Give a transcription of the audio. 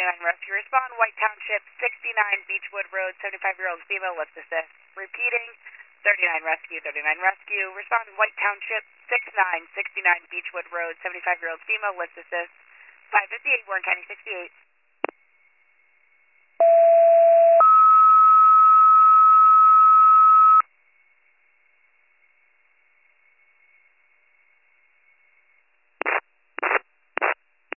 39 Rescue. Respond, White Township, 69 Beechwood Road, 75-year-old female, lift assist. Repeating, 39 Rescue, 39 Rescue. Respond, White Township, 69 Beechwood Road, 75-year-old female, lift assist. 558, Warren County 68.